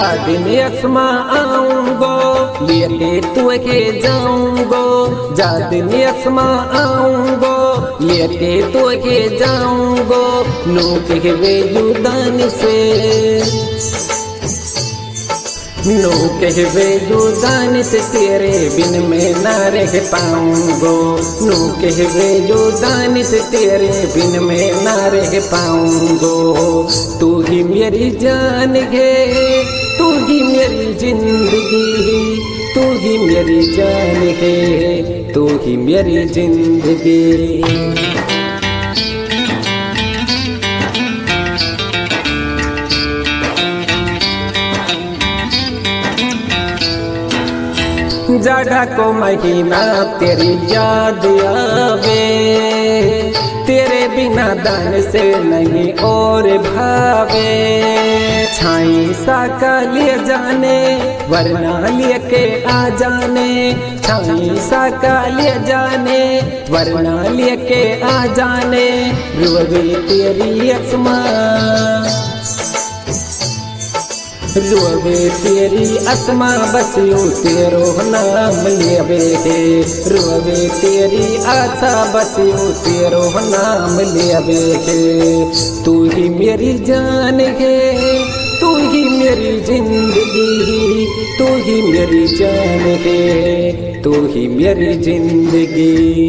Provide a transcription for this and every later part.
दिन अस्मा आऊंगो लेके तुझे जाऊंगो, जा दिन अस्मा आऊंगो लेके तुझे जाऊंगो, नो कहवे जुदानी से, नो कहवे जुदानी से तेरे बिन मैं ना रह पाऊंगो, नो कहवे जुदानी से तेरे बिन मैं ना रह पाऊंगो। तू ही मेरी जान है, तू ही मेरी जिंदगी, तू ही मेरी जान है, तू ही मेरी जिंदगी। जाड़ा को महीना तेरी याद आवे, तेरे बिना दान से नहीं और भावे, छाई सा का लिए जाने वरना लेके आ जाने, छाई सा का लिए जाने वरना लेके आ जाने, रोवे तेरी अस्मा, रोवे तेरी अस्मा बस यूं तेरो नाम लेवे है, रोवे तेरी आशा बस यूं तेरो नाम लेवे है। तू ही मेरी जान है, तू ही मेरी जिंदगी, तू ही मेरी जान है, तू ही मेरी जिंदगी।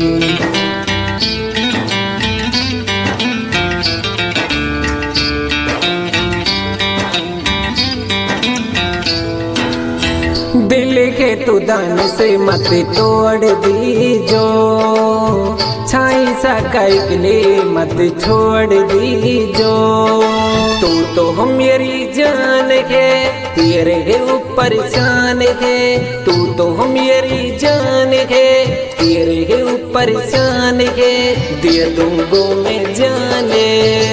दिल के तू दान से मत तोड़ दीजो, छाई सा काइकले मत छोड़ दीजो, तू तो मेरी जान है, तेरे ऊपर शान है, तू तो मेरी जान है, तेरे ऊपर शान है, दे दूंगो मैं जाने,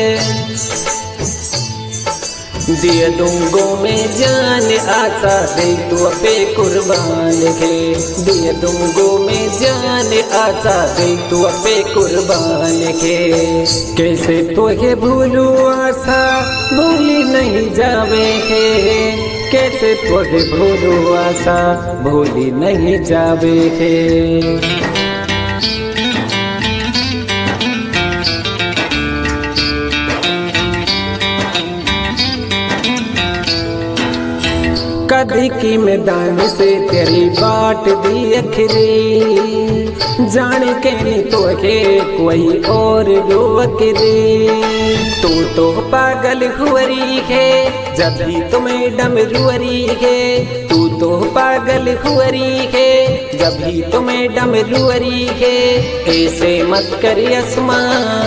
दे दूंगो मैं जान आशा दे तू पे कुर्बान है, दे दूंगो मैं जान आशा दे तू पे कुर्बान है। कैसे तुझे भूलू आशा भूली नहीं जावे है, कैसे तुझे भूलू आशा भूली नहीं जावे है। कदी की मैदान से तेरी बाट दी अखरी, जान के नहीं तो के कोई और रोक रे, तू तो पागल हुअरी है जब भी तुम्हें डमरुअरी है, तू तो पागल हुअरी है जब भी तुम्हें डमरुअरी है, ऐसे मत कर अस्मा,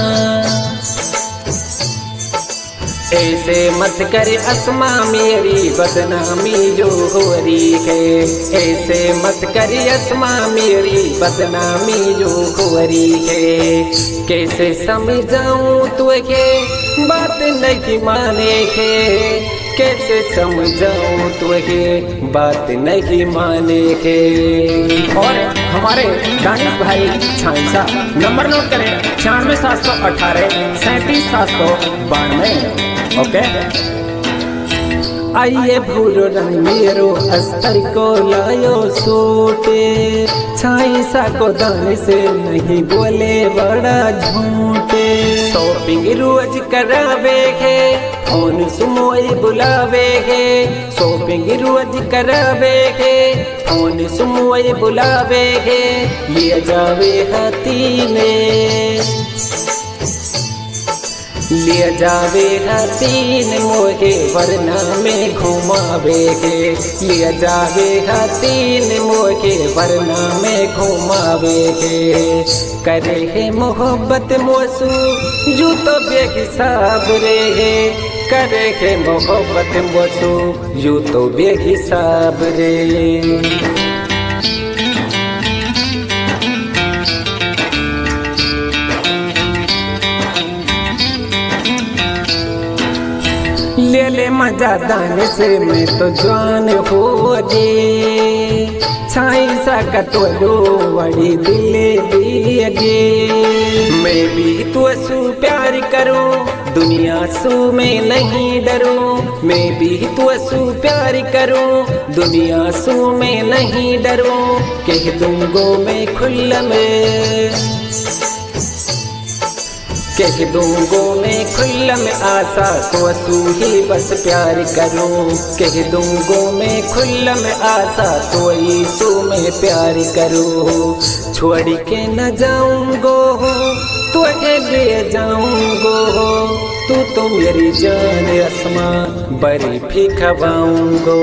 ऐसे मत कर अस्मा मेरी बदनामी जो हो रही है, ऐसे मत कर अस्मा मेरी बदनामी जो हो रही है। कैसे समझाऊं तुझे बात नहीं माने है, कैसे समझाऊं तुझे बात नहीं माने है। और हमारे दानिश भाई छांसा नंबर नोट करें 96 718 37 792। ओके आइए भूरो रंग मेरो अस्तर को लायो सूटे, छाई सा को दाने से नहीं बोले बड़ा झूठे, शॉपिंग रोज करावे है फोन सुमोई बुलावे है, शॉपिंग रोज करावे है फोन सुमोई बुलावे है, ले जावे हाथी ने, ले जावे हाथीन मोहे वरना में घुमावे है, ले जावे हाथीन मोहे वरना में घुमावे है। करे है मोहब्बत मोसू जू तो बेहिसाब रे है, करे है मोहब्बत मोसू जू तो बेहिसाब रे। ले ले मजा दाने से मैं तो जान हो गे छाई सा कटोलो बड़ी दिले दिए मैं भी तो सु प्यार करूं दुनिया सु में नहीं डरूं मैं भी तो सु प्यार करूं दुनिया सु में नहीं डरूं कह दूंगो मैं खुल्लम कह दूंगो मैं खुल्लम आशा तो सू ही बस प्यार करूं कह दूंगो मैं खुल्लम आशा तो यीशु में प्यार करूं छोड़ के न जाऊंगो तो ले जाऊंगो तू तो मेरी जान असमा बड़ी भी खवाऊंगो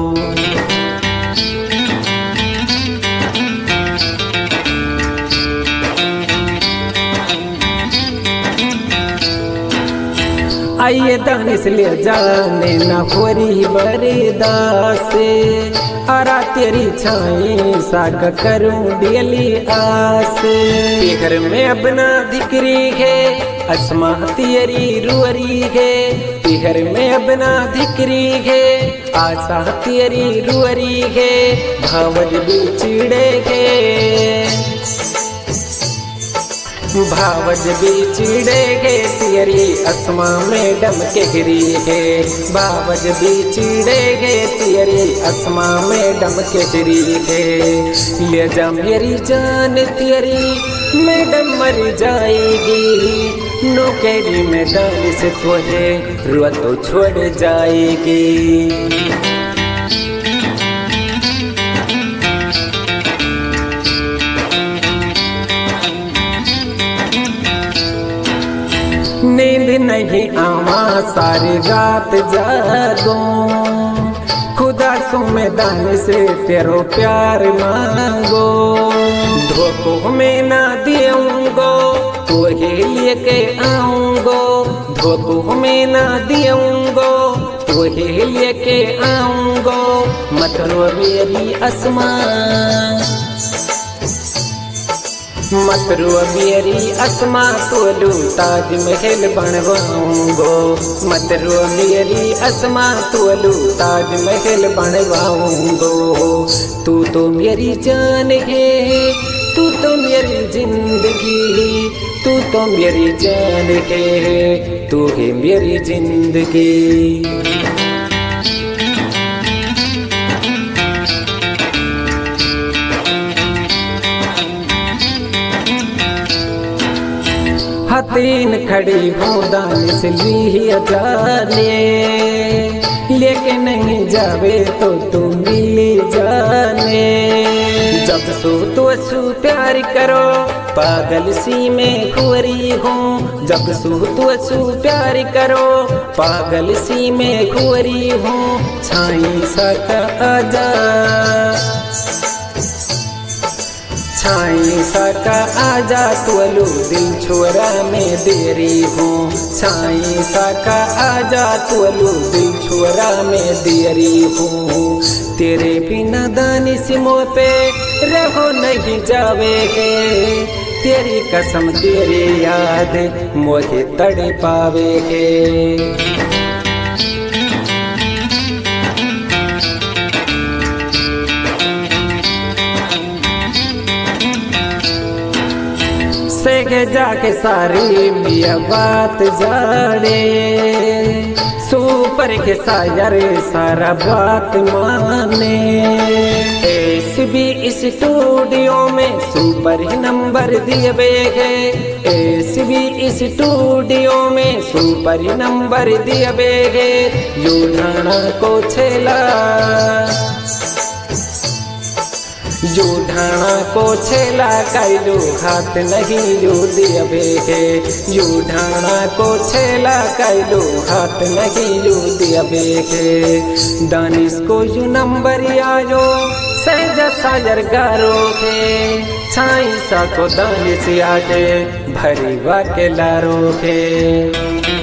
आइए दानिश ले जाने न होरी बरदासे अरा तेरी छाई साग करूं डेली आस घर में अपना दिकरी है असमा तेरी रुअरी है घर में अपना दिकरी है आशा तेरी रुअरी है भावज बिछड़े है भावज बिछड़े गे तेरी असमा मैडम कहरी है भावज बिछड़े गे तेरी असमा मैडम कहरी है ले जा मेरी जान तेरी मैडम मर जाएगी नौकरी में दान से तुझे रुआ तो छोड़ जाएगी नींद नहीं आवा सारी रात जागूं खुदा सो मैदान से तेरो प्यार मांगो धोखो में ना दियूंगो तो ही लेके आऊंगो धोखो में ना दियूंगो तो ही लेके आऊंगो मत रो मेरी असमा मत रो मेरी असमा तोलू ताजमहल बनवाऊंगो मत रो मेरी असमा तोलू ताजमहल बनवाऊंगो तू तो मेरी जान है तू तो मेरी जिंदगी तू तो मेरी जान है तू है मेरी जिंदगी हतीन खड़ी हूँ दानिश ली जाने लेके नहीं जावे तो तू मिली जाने जब सो तो सू प्यार करो पागल सी में खुअरी हूँ जब सू तो सू प्यार करो पागल सी में खुअरी हूँ छाई सका आजा छाई सका आजा तुलू दिल छोरा में देरी हूँ छाई सका आजा तुलू दिल छोरा में देरी हूँ तेरे बिना दानिश मुँह पे रहो नहीं जावेगे तेरी कसम तेरी याद मुझे तड़ पावेगे सेगे जाके सारी मिया बात जाने सुपर के सायर सारा बात माने एसबी स्टूडियो में सुपर ही नंबर दिए है एसबी स्टूडियो में सुपर ही नंबर दिए है यो ढाणा को छेला जो ढाणा को छेला कायलो हाथ नहीं जो दियबे है जो ढाणा को छेला कायलो हाथ नहीं जो दियबे है दानिश को जो नंबर आयो सहजा सागर गारो है छाई सा को दानिश आगे भरी वाके लारो है।